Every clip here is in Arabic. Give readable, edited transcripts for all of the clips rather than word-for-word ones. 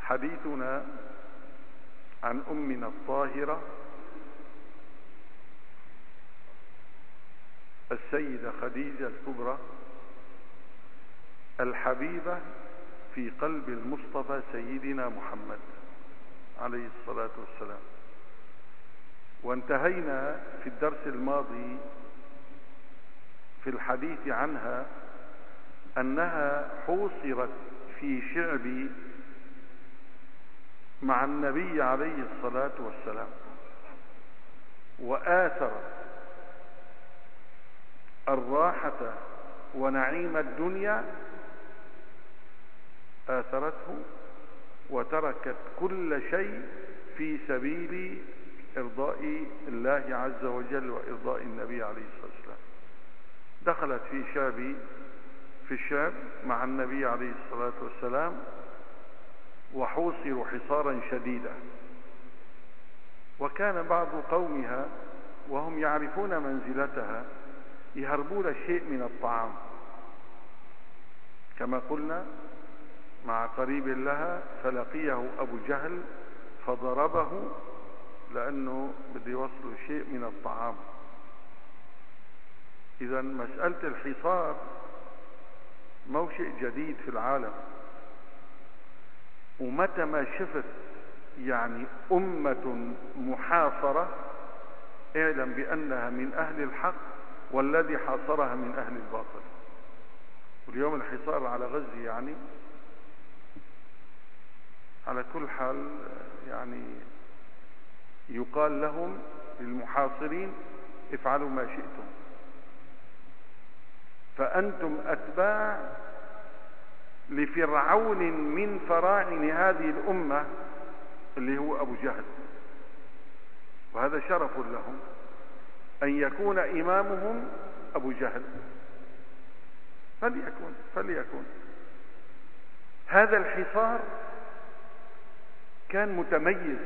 حديثنا عن أمنا الطاهرة السيدة خديجة الكبرى الحبيبة في قلب المصطفى سيدنا محمد عليه الصلاة والسلام. وانتهينا في الدرس الماضي في الحديث عنها أنها حوصرت في شعب مع النبي عليه الصلاة والسلام، وآثرت الراحة ونعيم الدنيا، آثرته وتركت كل شيء في سبيل إرضاء الله عز وجل وإرضاء النبي عليه الصلاة والسلام. دخلت في الشعب مع النبي عليه الصلاة والسلام، وحوصروا حصارا شديدا. وكان بعض قومها وهم يعرفون منزلتها يهربون شيء من الطعام، كما قلنا مع قريب لها فلقيه أبو جهل فضربه لأنه بده يوصل شيء من الطعام. إذا مسألة الحصار مو شيء جديد في العالم، ومتى ما شفت يعني أمة محاصرة اعلم بأنها من أهل الحق، والذي حاصرها من أهل الباطل. واليوم الحصار على غزة يعني على كل حال يعني يقال لهم للمحاصرين افعلوا ما شئتم، فأنتم أتباع لفرعون من فراعن هذه الأمة اللي هو أبو جهل، وهذا شرف لهم أن يكون إمامهم أبو جهل. فليكن هذا الحصار كان متميز،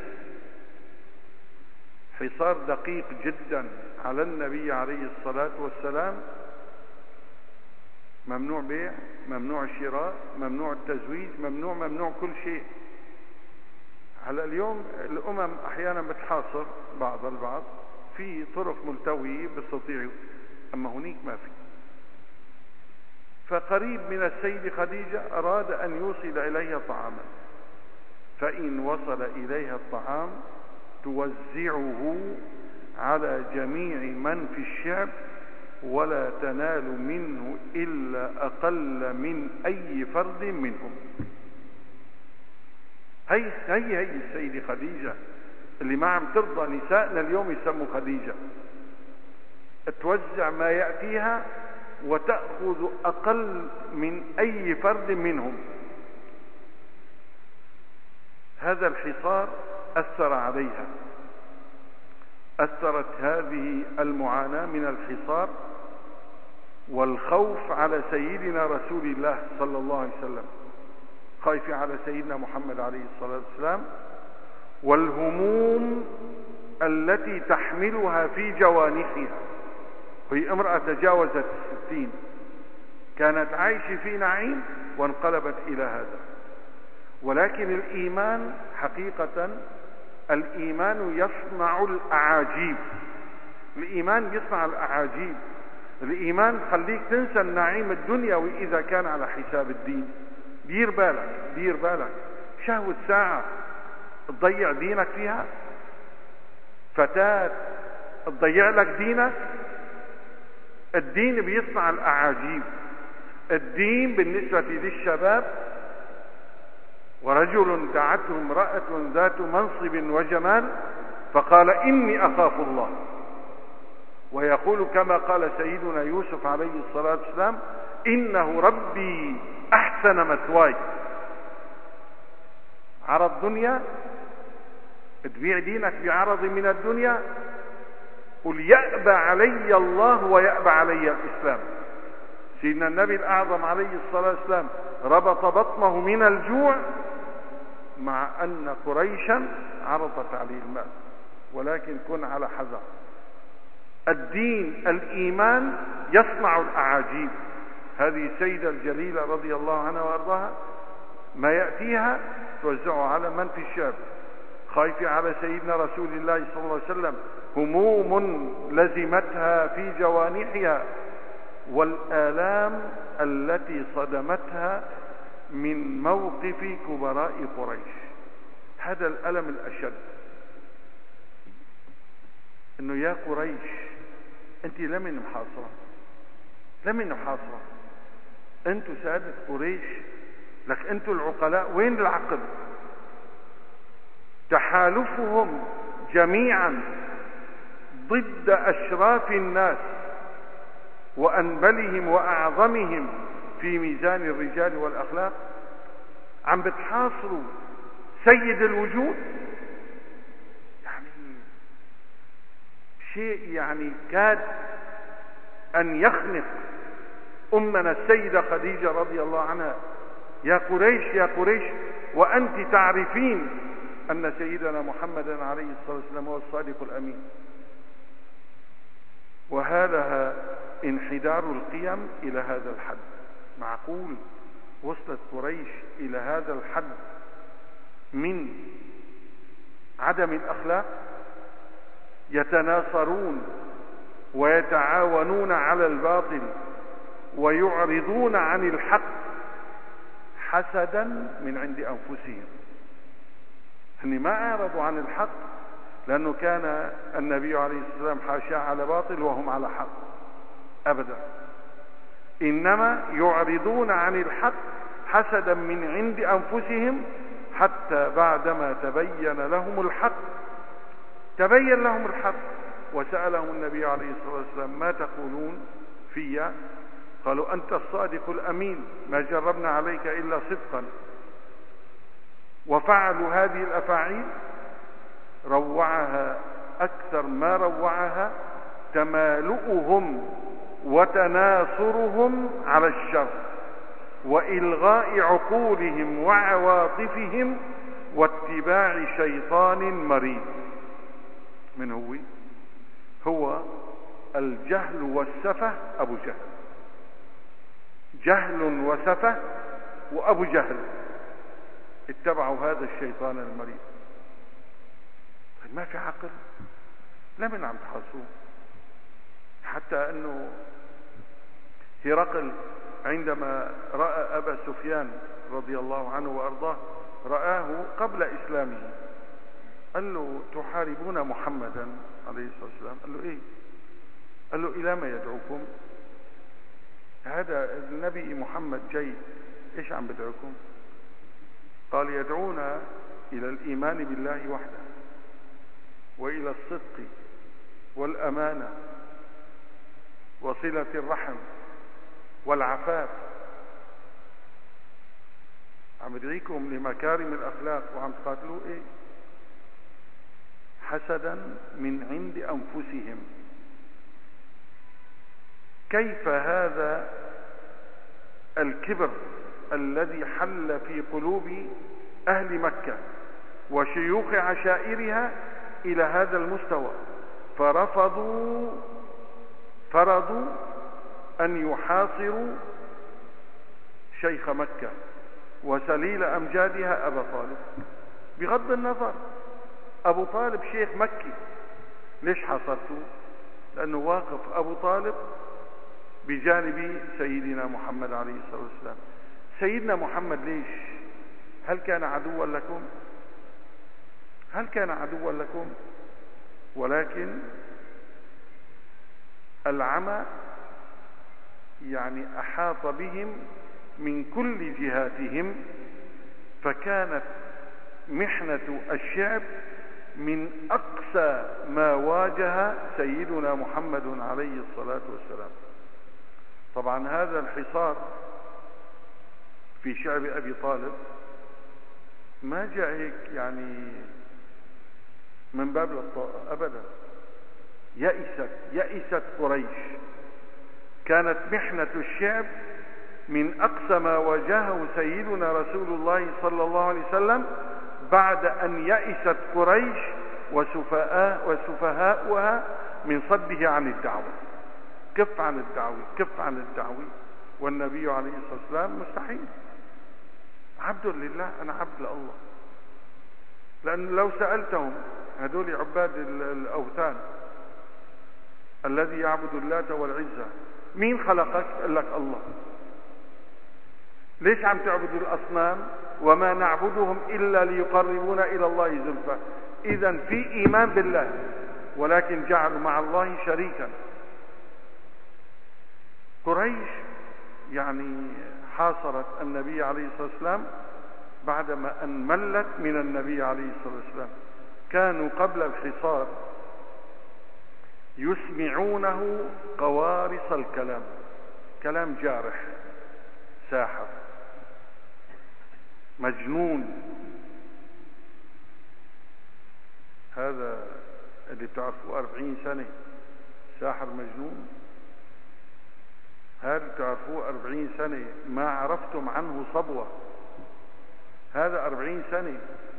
حصار دقيق جدا على النبي عليه الصلاة والسلام. ممنوع بيع، ممنوع شراء، ممنوع التزويج، ممنوع كل شيء. على اليوم الأمم أحيانا بتحاصر بعض البعض في طرق ملتوية بيستطيعوا، أما هناك ما في. فقريب من السيدة خديجة أراد أن يوصل إليها طعاما، فإن وصل إليها الطعام توزعه على جميع من في الشعب، ولا تنال منه إلا أقل من أي فرد منهم. هي السيدة خديجة اللي ما عم ترضى نسائنا اليوم يسموا خديجة، توزع ما يأتيها وتأخذ أقل من أي فرد منهم. هذا الحصار أثر عليها، أثرت هذه المعاناة من الحصار والخوف على سيدنا رسول الله صلى الله عليه وسلم، خايف على سيدنا محمد عليه الصلاة والسلام، والهموم التي تحملها في جوانحها. هي امرأة تجاوزت 60، كانت عايشة في نعيم وانقلبت إلى هذا. ولكن الإيمان حقيقة، الإيمان يصنع الأعاجيب. الإيمان يصنع الأعاجيب. الإيمان خليك تنسى النعيم الدنيوي إذا كان على حساب الدين. دير بالك شهوة ساعة تضيع دينك فيها، فتاة تضيع لك دينك. الدين بيصنع الأعاجيب. الدين بالنسبة للشباب، ورجل دعته امرأة ذات منصب وجمال فقال إني أخاف الله، ويقول كما قال سيدنا يوسف عليه الصلاة والسلام إنه ربي أحسن مثواي. عرض دنيا، تبيع دينك بعرض من الدنيا. قل يأبى علي الله ويأبى علي الإسلام. سيدنا النبي الأعظم عليه الصلاة والسلام ربط بطنه من الجوع مع أن قريشا عرضت عليه المال، ولكن كن على حذر. الدين الإيمان يصنع الأعاجيب. هذه السيدة الجليلة رضي الله عنها وأرضاها ما يأتيها توزعه على من في الشعب. خايفة على سيدنا رسول الله صلى الله عليه وسلم، هموم لزمتها في جوانحها، والآلام التي صدمتها من موقف كبراء قريش. هذا الألم الأشد، انه يا قريش انت لمن محاصرة، لمن محاصرة، انتوا سادة قريش، لك انتوا العقلاء، وين العقل؟ تحالفهم جميعا ضد أشراف الناس وأنبلهم وأعظمهم في ميزان الرجال والأخلاق، عم بتحاصروا سيد الوجود. يعني شيء يعني كاد أن يخنق أمنا السيدة خديجة رضي الله عنها. يا قريش يا قريش، وأنت تعرفين أن سيدنا محمدا عليه الصلاة والسلام هو الصادق الأمين. وهذا انحدار القيم إلى هذا الحد. معقول وصلت قريش إلى هذا الحد من عدم الأخلاق؟ يتناصرون ويتعاونون على الباطل ويعرضون عن الحق حسدا من عند أنفسهم. هن ما أعرضوا عن الحق لأنه كان النبي عليه الصلاة والسلام حاشاه على باطل وهم على حق أبدا، إنما يعرضون عن الحق حسدا من عند أنفسهم، حتى بعدما تبين لهم الحق، تبين لهم الحق وسألهم النبي عليه الصلاة والسلام ما تقولون فيا؟ قالوا أنت الصادق الأمين، ما جربنا عليك إلا صدقا. وفعلوا هذه الأفاعيل روعها أكثر ما روعها تمالؤهم وتناصرهم على الشر وإلغاء عقولهم وعواطفهم واتباع شيطان مريض. من هو الجهل والسفه. أبو جهل، جهل وسفه وأبو جهل اتبعوا هذا الشيطان المريض. ما في عقل، لمن عم تحصوه؟ حتى أنه هرقل عندما رأى أبا سفيان رضي الله عنه وأرضاه، رآه قبل إسلامه، قال له تحاربون محمدا عليه الصلاة والسلام؟ قال له إيه؟ قال له إلى ما يدعوكم؟ هذا النبي محمد جاي، إيش عم بدعوكم؟ قال يدعونا إلى الإيمان بالله وحده، وإلى الصدق والأمانة وصلة الرحم والعفاف. عم يدعيكم لمكارم الأخلاق وعم تقاتلوا إيه؟ حسدا من عند أنفسهم. كيف هذا الكبر الذي حل في قلوب أهل مكة وشيوخ عشائرها إلى هذا المستوى، فرضوا أن يحاصروا شيخ مكة وسليل أمجادها أبا طالب، بغض النظر أبو طالب شيخ مكي. ليش حاصرتوه؟ لأنه واقف أبو طالب بجانب سيدنا محمد عليه الصلاة والسلام. سيدنا محمد ليش؟ هل كان عدوا لكم؟ هل كان عدوا لكم؟ ولكن العمى يعني أحاط بهم من كل جهاتهم، فكانت محنة الشعب من أقسى ما واجه سيدنا محمد عليه الصلاة والسلام. طبعا هذا الحصار في شعب أبي طالب ما جاء هيك يعني من باب الطاقة أبدا. يئست قريش. كانت محنة الشعب من أقصى ما واجهه سيدنا رسول الله صلى الله عليه وسلم بعد أن يئست قريش وسفهاؤها من صده عن الدعوة. كف عن الدعوة، كف عن الدعوة. والنبي عليه الصلاة والسلام مستحيل، عبد لله، أنا عبد لله. لأن لو سألتهم هذول عباد الأوثان الذي يعبد اللات والعزى مين خلقك؟ قال لك الله. ليش عم تعبدوا الأصنام؟ وما نعبدهم إلا ليقربونا إلى الله زلفى. إذا في إيمان بالله ولكن جعلوا مع الله شريكا. قريش يعني حاصرت النبي عليه الصلاة والسلام بعدما أن ملت من النبي عليه الصلاة والسلام. كانوا قبل الحصار يسمعونه قوارص الكلام، كلام جارح، ساحر، مجنون. هذا اللي بتعرفوه 40 سنة ساحر مجنون، هذا بتعرفوه 40 سنة ما عرفتم عنه صبوة. هذا 40 سنة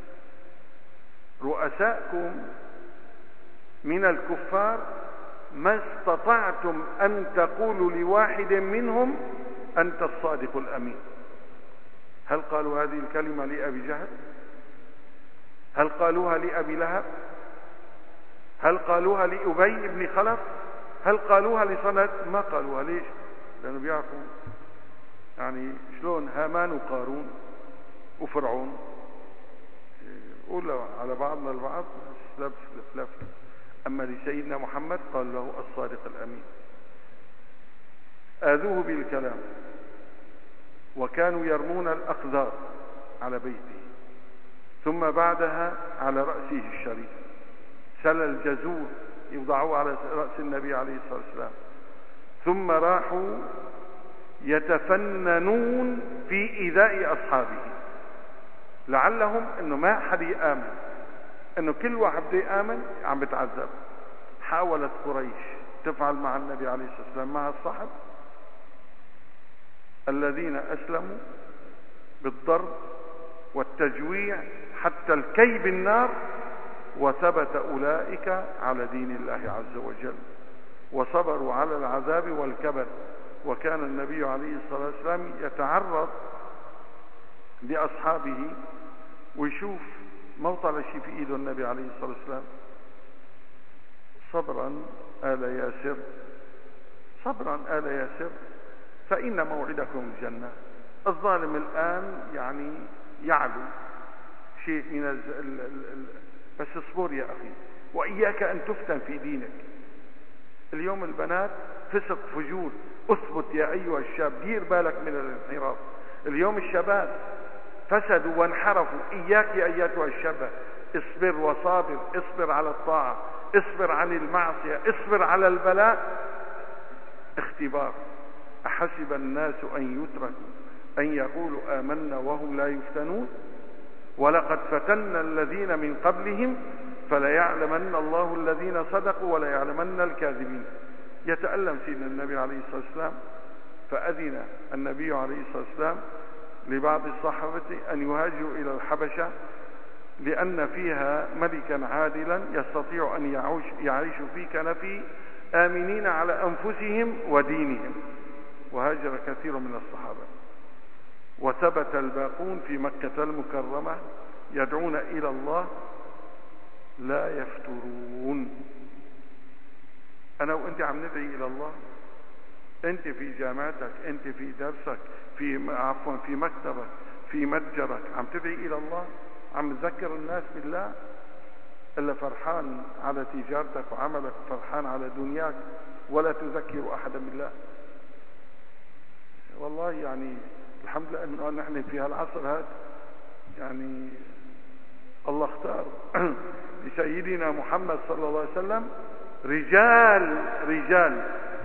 رؤساءكم من الكفار ما استطعتم أن تقولوا لواحد منهم أنت الصادق الأمين. هل قالوا هذه الكلمة لأبي جهل؟ هل قالوها لأبي لهب؟ هل قالوها لأبي بن خلف؟ هل قالوها لصنعة؟ ما قالوها. ليش؟ لأنه بيعرفوا يعني شلون هامان وقارون وفرعون قولوا على بعضنا البعض لف. أما لسيدنا محمد قال له الصادق الأمين. آذوه بالكلام وكانوا يرمون الأقذار على بيته، ثم بعدها على رأسه الشريف، سل الجزور يوضعوه على رأس النبي عليه الصلاة والسلام، ثم راحوا يتفننون في إيذاء أصحابه لعلهم انه ما حد يآمن، انه كل واحد بده يآمن عم بتعذب. حاولت قريش تفعل مع النبي عليه الصلاة والسلام مع الصحب الذين أسلموا بالضرب والتجويع حتى الكي بالنار، وثبت أولئك على دين الله عز وجل وصبروا على العذاب والكبد. وكان النبي عليه الصلاة والسلام يتعرض لأصحابه ويشوف ما طلع شيء في ايده النبي عليه الصلاة والسلام. صبرا آل ياسر، صبرا آل ياسر فإن موعدكم الجنة. الظالم الآن يعني يعلو شيء من بس اصبر يا أخي، وإياك أن تفتن في دينك. اليوم البنات فسق فجور، اثبت يا أيها الشاب، دير بالك من الانحراف. اليوم الشباب فسدوا وانحرفوا، إياك يا أيتها الشابة اصبر وصابر، اصبر على الطاعة، اصبر عن المعصية، اصبر على البلاء. اختبار. أحسب الناس أن يتركوا أن يقولوا آمنا وهم لا يفتنون ولقد فتنا الذين من قبلهم فليعلمن الله الذين صدقوا وليعلمن الكاذبين. يتألم سيدنا النبي عليه الصلاة والسلام، فأذن النبي عليه الصلاة والسلام لبعض الصحابة أن يهاجروا إلى الحبشة لأن فيها ملكا عادلا يستطيع أن يعيشوا في كنفه آمنين على أنفسهم ودينهم. وهاجر كثير من الصحابة، وثبت الباقون في مكة المكرمة يدعون إلى الله لا يفترون. أنا وأنت عم ندعي إلى الله، أنت في جامعتك، أنت في درسك، في مكتبك، في متجرك، عم تدعي إلى الله، عم تذكر الناس بالله، إلا فرحان على تجارتك وعملك، فرحان على دنياك، ولا تذكر أحدا بالله. والله يعني الحمد لله أنه نحن في هالعصر هذا يعني الله اختار لسيدنا محمد صلى الله عليه وسلم رجال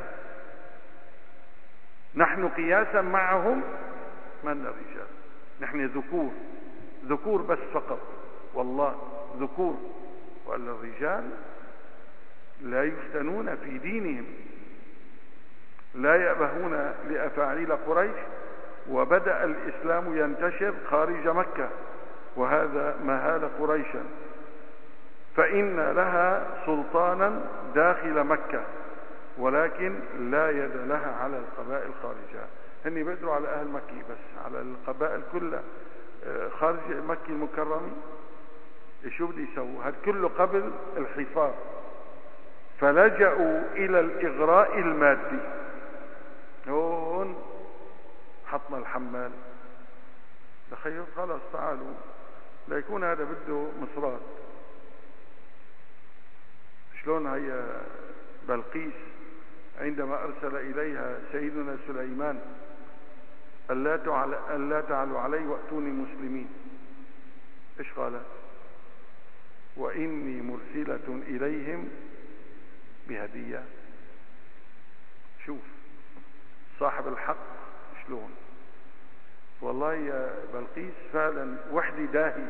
نحن قياسا معهم من الرجال. نحن ذكور بس فقط، والله ذكور، وأن الرجال لا يفتنون في دينهم، لا يأبهون لأفاعيل قريش. وبدأ الإسلام ينتشر خارج مكة، وهذا مهال قريشا، فإن لها سلطانا داخل مكة ولكن لا يد لها على القبائل خارجها. هني بيقدروا على أهل مكة، بس على القبائل كلها خارج مكة المكرمة شو بده يسووا؟ هذا كله قبل الحصار. فلجأوا إلى الإغراء المادي. هون حطنا الحمال، تخيل، خلاص تعالوا ليكون هذا بده مصرات. شلون هي بلقيس عندما أرسل إليها سيدنا سليمان ألا تعلوا علي وأتوني مسلمين، إيش قالت؟ وإني مرسلة إليهم بهدية. شوف صاحب الحق شلون. والله يا بلقيس فعلا وحدي داهي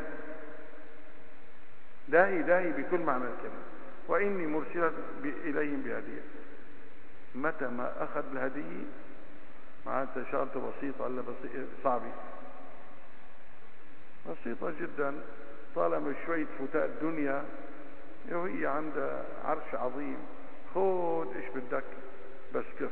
داهي داهي بكل معنى الكلمة. وإني مرسلة إليهم بهدية. متى ما أخذ الهدية معناتها شغلته بسيطة ولا صعبة؟ بسيطة جدا، طالما شوية فتاة الدنيا وهي عندها عرش عظيم، خذ ايش بدك بس كف.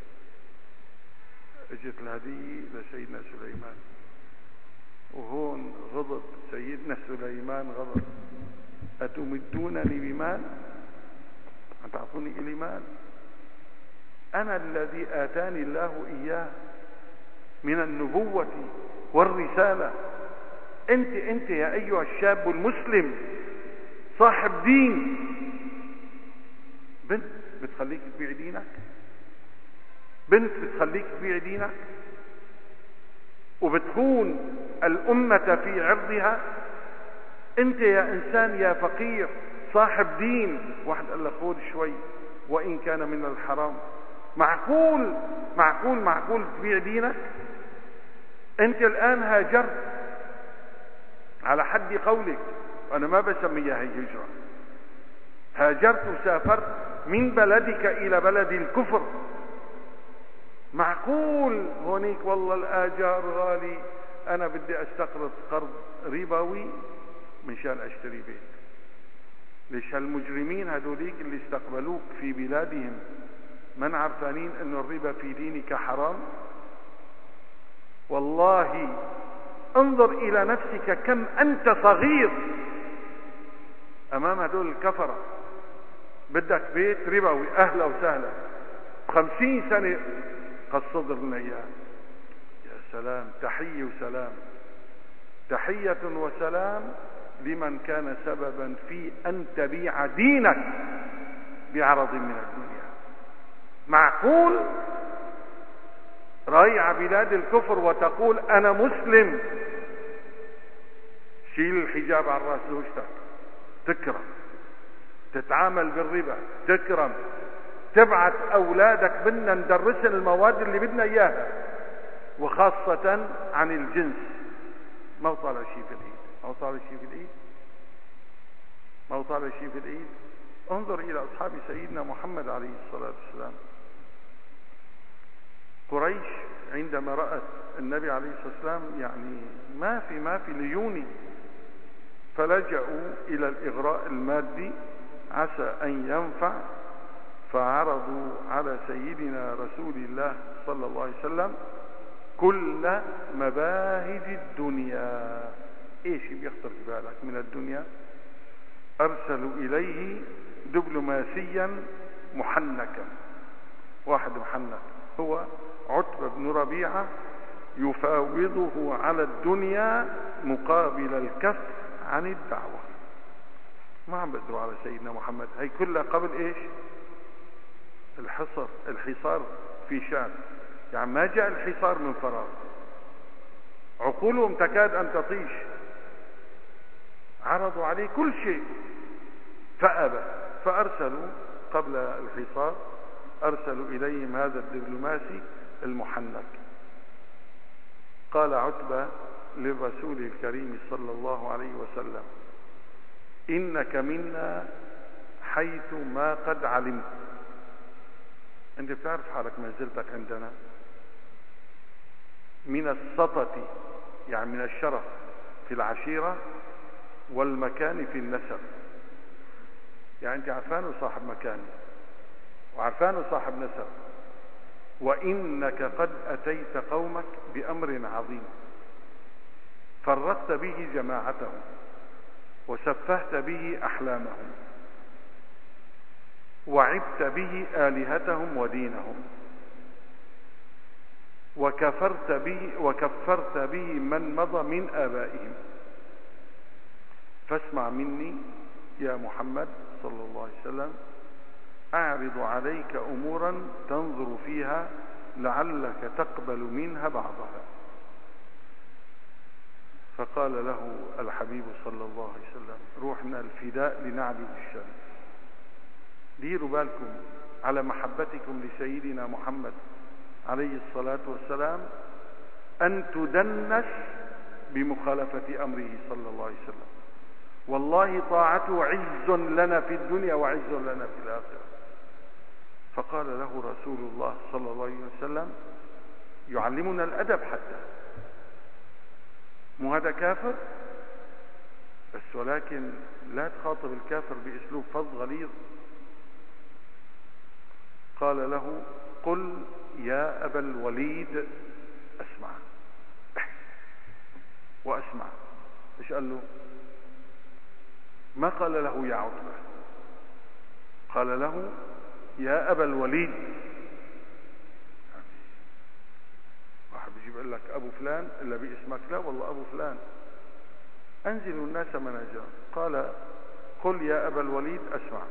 اجت الهدية لسيدنا سليمان، وهون غضب سيدنا سليمان، غضب. أتمدونني بمال؟ أتعطوني إلي مال؟ أنا الذي آتاني الله إياه من النبوة والرسالة. أنت يا أيها الشاب المسلم صاحب دين، بنت بتخليك تبيع دينك؟ بنت بتخليك تبيع دينك وبتخون الأمة في عرضها؟ أنت يا إنسان يا فقير صاحب دين، واحد قال لك خذ شوي وإن كان من الحرام. معقول معقول معقول تبيع دينك؟ أنت الآن هاجرت على حد قولك، أنا ما بسميها هجرة، هاجرت وسافرت من بلدك إلى بلد الكفر. معقول هونيك والله الآجار غالي، أنا بدي أستقرض قرض ربوي منشان أشتري بيت. ليش هالمجرمين هذوليك اللي استقبلوك في بلادهم من عرفانين أنه الربا في دينك حرام؟ والله انظر إلى نفسك كم أنت صغير أمام هذول الكفرة. بدك بيت ربوي، أهلا وسهلا، 50 سنة قصدر لنا إياه. يا سلام، تحية وسلام، تحية وسلام لمن كان سببا في أن تبيع دينك بعرض من الدنيا. معقول رايع بلاد الكفر وتقول أنا مسلم؟ شيل الحجاب عن راس زوجتك تكرم، تتعامل بالربا تكرم، تبعت أولادك بدنا ندرسن المواد اللي بدنا إياها، وخاصة عن الجنس. ما طالع شيء في الإيد، ما طالع شيء في الإيد، ما طالع شيء في الإيد. انظر إلى أصحاب سيدنا محمد عليه الصلاة والسلام. قريش عندما رأت النبي عليه الصلاة والسلام يعني ما في ليوني، فلجأوا إلى الإغراء المادي عسى أن ينفع، فعرضوا على سيدنا رسول الله صلى الله عليه وسلم كل مباهج الدنيا. ايش بيخطر في بالك من الدنيا؟ ارسلوا اليه دبلوماسيا محنكا، واحد محنك هو عتبة بن ربيعة، يفاوضه على الدنيا مقابل الكف عن الدعوة. ما عم بقدروا على سيدنا محمد. هي كلها قبل ايش؟ الحصار في شام. يعني ما جاء الحصار من فراغ، عقولهم تكاد ان تطيش. عرضوا عليه كل شيء فأبى، فأرسلوا قبل الحصار أرسلوا إليهم هذا الدبلوماسي المحنك. قال عتبة للرسول الكريم صلى الله عليه وسلم: إنك منا حيث ما قد علمت. أنت بتعرف حالك منزلتك عندنا من السطة، يعني من الشرف في العشيرة والمكان في النسب. يعني أنت عرفان صاحب مكان وعرفان صاحب نسب، وإنك قد أتيت قومك بأمر عظيم فرقت به جماعتهم وسفهت به أحلامهم وعبت به آلهتهم ودينهم وكفرت به من مضى من آبائهم. فاسمع مني يا محمد صلى الله عليه وسلم، أعرض عليك أمورا تنظر فيها لعلك تقبل منها بعضها. فقال له الحبيب صلى الله عليه وسلم: روحنا الفداء لنعبد الشمس. ديروا بالكم على محبتكم لسيدنا محمد عليه الصلاة والسلام أن تدنس بمخالفة أمره صلى الله عليه وسلم. والله طاعته عز لنا في الدنيا وعز لنا في الآخرة. فقال له رسول الله صلى الله عليه وسلم يعلمنا الأدب حتى، مو هذا كافر بس، ولكن لا تخاطب الكافر بأسلوب فظ غليظ. قال له: قل يا أبا الوليد أسمع. وأسمع. إيش قال له؟ ما قال له يا عتبة، قال له يا أبا الوليد. واحد بيجي بيقول لك أبو فلان إلا باسمك، لا والله أبو فلان. أنزلوا الناس منازلهم. قال: قل يا أبا الوليد أسمع.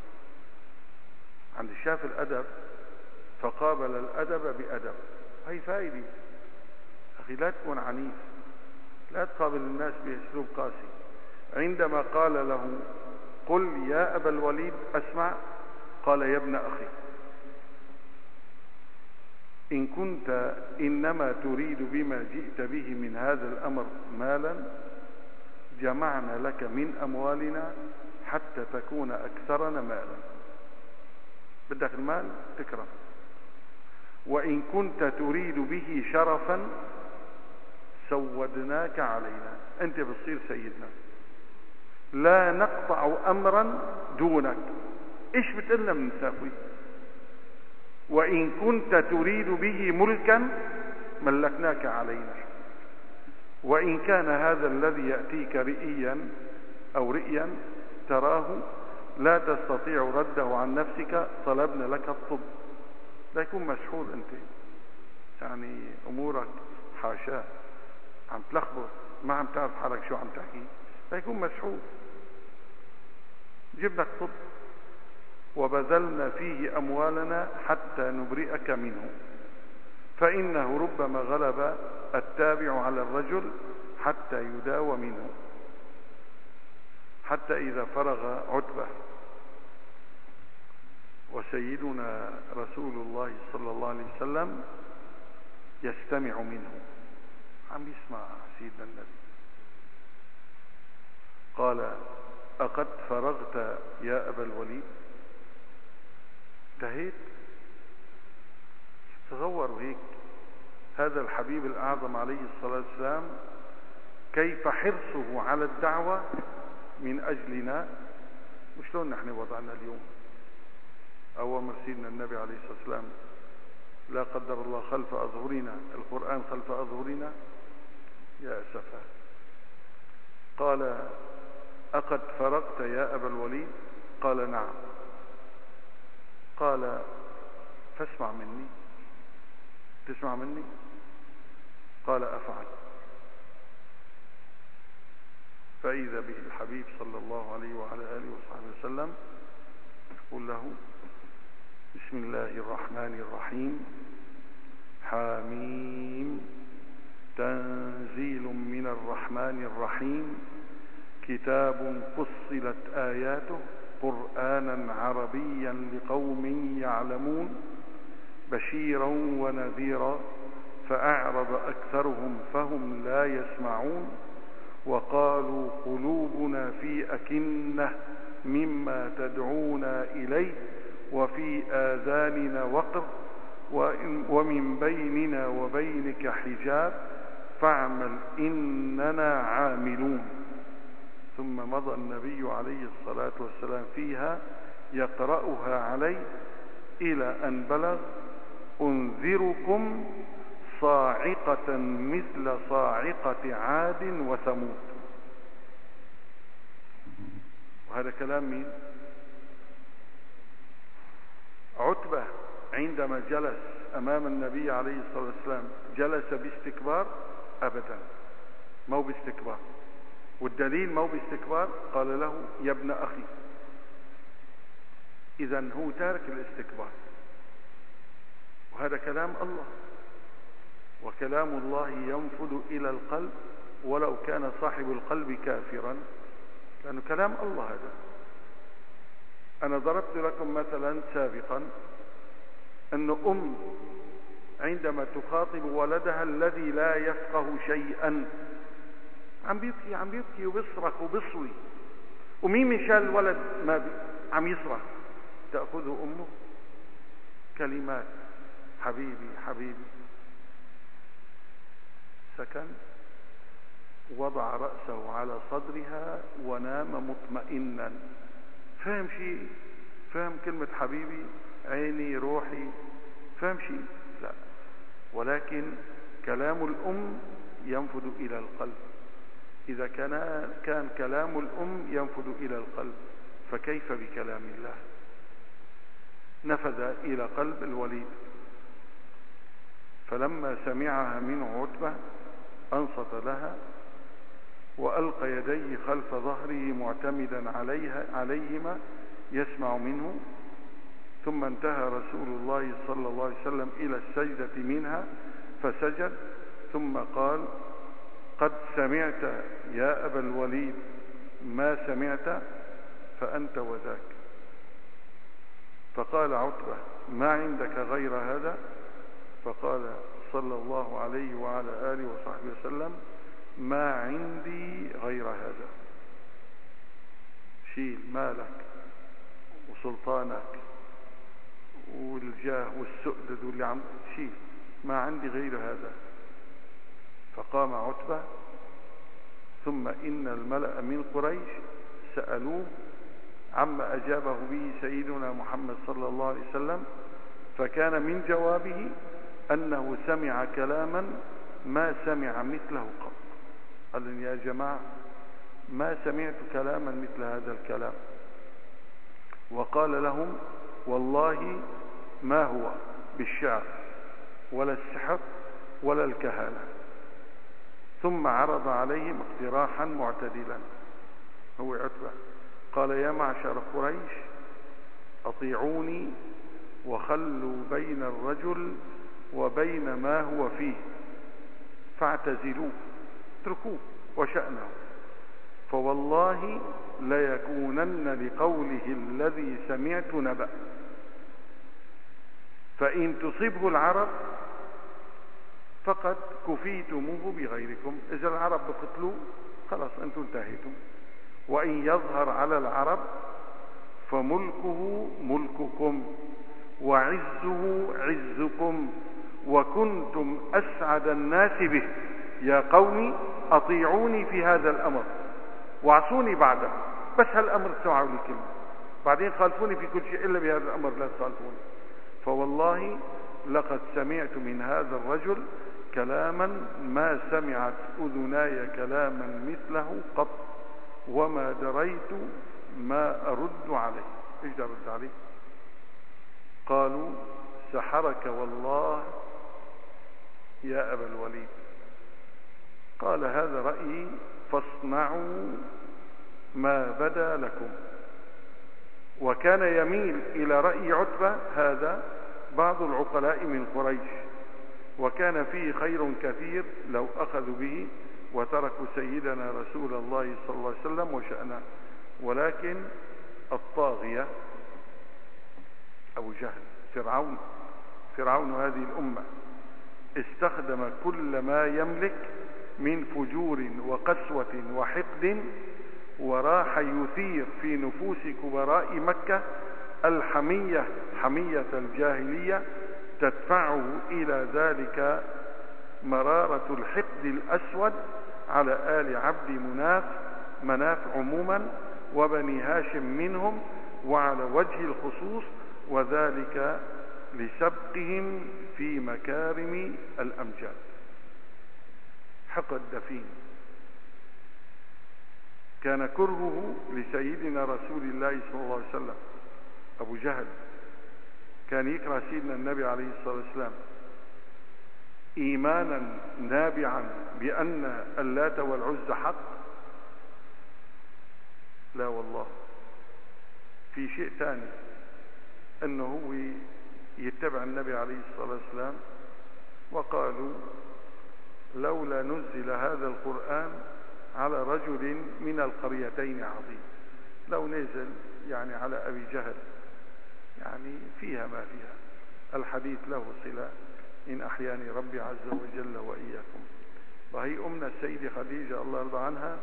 عند شاف الأدب فقابل الأدب بأدب. هي فائدة أخي، لا تكون عنيف، لا تقابل الناس بأسلوب قاسي. عندما قال له قل يا أبا الوليد أسمع، قال: يا ابن أخي، إن كنت إنما تريد بما جئت به من هذا الأمر مالا، جمعنا لك من أموالنا حتى تكون أكثرنا مالا. بدك المال تكرم. وإن كنت تريد به شرفا سودناك علينا، أنت بتصير سيدنا، لا نقطع أمرا دونك. إيش بتقلنا من نساوي؟ وإن كنت تريد به ملكا ملكناك علينا. وإن كان هذا الذي يأتيك رئيا أو رئيا تراه لا تستطيع رده عن نفسك، طلبنا لك الطب. لا يكون مشحول أنت، يعني أمورك حاشاه عم تلخبط، ما عم تعرف حالك شو عم تحكي، لا يكون مشحول. جيب لك طب. وبذلنا فيه أموالنا حتى نبرئك منه، فإنه ربما غلب التابع على الرجل حتى يداوى منه. حتى إذا فرغ عتبة وسيدنا رسول الله صلى الله عليه وسلم يستمع منه، عم يسمع سيدنا النبي، قال: أقد فرغت يا أبا الوليد؟ انتهيت؟ تصوروا هيك هذا الحبيب الأعظم عليه الصلاة والسلام كيف حرصه على الدعوة من أجلنا، وشلون نحن وضعنا اليوم. أوامر سيدنا النبي عليه الصلاة والسلام لا قدر الله خلف أظهرنا، القرآن خلف أظهرنا، يا أسفا. قال: أقد فرغت يا أبا الوليد؟ قال: نعم. قال: فاسمع مني. تسمع مني؟ قال: أفعل. فإذا به الحبيب صلى الله عليه وعلى آله وصحبه وسلم يقول له: بسم الله الرحمن الرحيم، حاميم، تنزيل من الرحمن الرحيم، كتاب فصلت آياته قرآنا عربيا لقوم يعلمون، بشيرا ونذيرا، فأعرض أكثرهم فهم لا يسمعون، وقالوا قلوبنا في أكنة مما تدعونا إليه، وفي آذاننا وقر، ومن بيننا وبينك حجاب، فاعمل إننا عاملون. ثم مضى النبي عليه الصلاة والسلام فيها يقرأها عليه إلى أن بلغ: أنذركم صاعقة مثل صاعقة عاد وثمود. وهذا كلام مين؟ عتبة عندما جلس أمام النبي عليه الصلاة والسلام جلس باستكبار؟ أبدا، مو باستكبار. والدليل مو باستكبار، قال له يا ابن أخي. إذن هو تارك الاستكبار، وهذا كلام الله، وكلام الله ينفذ إلى القلب ولو كان صاحب القلب كافرا، لأنه كلام الله هذا. أنا ضربت لكم مثلا سابقا أن عندما تخاطب ولدها الذي لا يفقه شيئا، عم بيبكي وبيصرخ وبيصوي، ومين من شال الولد ما عم يصرخ، تأخذه أمه كلمات حبيبي حبيبي، سكن، وضع رأسه على صدرها ونام مطمئنا. فهم شيء؟ فهم كلمة حبيبي، عيني، روحي، فهم شيء؟ لا. ولكن كلام الأم ينفذ إلى القلب. إذا كان كلام الأم ينفذ إلى القلب، فكيف بكلام الله؟ نفذ إلى قلب الوليد. فلما سمعها منه عتبة أنصت لها وألقى يديه خلف ظهره معتمدا عليهما يسمع منه. ثم انتهى رسول الله صلى الله عليه وسلم إلى السجدة منها فسجد، ثم قال: قد سمعت يا أبا الوليد ما سمعت، فأنت وذاك. فقال عتبة: ما عندك غير هذا؟ فقال صلى الله عليه وعلى آله وصحبه وسلم: ما عندي غير هذا. شيل مالك وسلطانك والجاه والسؤدد واللي عم شيل، ما عندي غير هذا. فقام عتبة. ثم إن الملأ من قريش سألوه عما أجابه به سيدنا محمد صلى الله عليه وسلم، فكان من جوابه أنه سمع كلاما ما سمع مثله قط. قال: يا جماعة، ما سمعت كلاما مثل هذا الكلام. وقال لهم: والله ما هو بالشعر ولا السحر ولا الكهانة. ثم عرض عليهم اقتراحا معتدلا، هو عتبة. قال: يا معشر قريش، أطيعوني وخلوا بين الرجل وبين ما هو فيه، فاعتزلوه، اتركوه وشأنه، فوالله ليكونن لقوله الذي سمعت نبأ، فإن تصبه العرب فقد كفيتموه بغيركم. إذا العرب بقتلوه خلاص أنتم انتهيتم. وإن يظهر على العرب فملكه ملككم وعزه عزكم، وكنتم أسعد الناس به. يا قوم أطيعوني في هذا الأمر واعصوني بعده. بس هالأمر تسمعوا لي كلمة، بعدين خالفوني في كل شيء إلا بهذا الأمر لا تخالفوني. فوالله لقد سمعت من هذا الرجل كلاما ما سمعت أذناي كلاما مثله قط، وما دريت ما أرد عليه. إيش أرد عليه؟ قالوا: سحرك والله يا أبا الوليد. قال: هذا رأيي فاصنعوا ما بدا لكم. وكان يميل إلى رأي عتبة هذا بعض العقلاء من قريش، وكان فيه خير كثير لو أخذوا به وتركوا سيدنا رسول الله صلى الله عليه وسلم وشأنه. ولكن الطاغية أبو جهل، فرعون هذه الأمة، استخدم كل ما يملك من فجور وقسوة وحقد، وراح يثير في نفوس كبراء مكة الحمية، حمية الجاهلية، تدفعه إلى ذلك مرارة الحقد الأسود على آل عبد مناف عموما وبني هاشم منهم وعلى وجه الخصوص، وذلك لسبقهم في مكارم الأمجاد. حقد دفين. كان كرهه لسيدنا رسول الله صلى الله عليه وسلم. أبو جهل كان يكره سيدنا النبي عليه الصلاة والسلام إيمانا نابعا بأن اللات والعزى حق. لا والله، في شيء ثاني، أنه هو يتبع النبي عليه الصلاة والسلام. وقالوا لولا نزل هذا القرآن على رجل من القريتين عظيم. لو نزل يعني على أبي جهل يعني فيها ما فيها. الحديث له صلة إن أحياني ربي عز وجل وإياكم. وهي أمنا السيدة خديجة الله يرضى عنها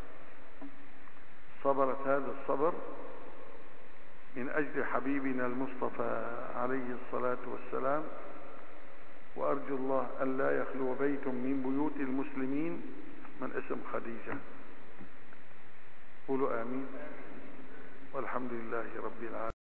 صبرت هذا الصبر من أجل حبيبنا المصطفى عليه الصلاة والسلام. وأرجو الله أن لا يخلو بيت من بيوت المسلمين من اسم خديجة. قولوا آمين. والحمد لله رب العالمين.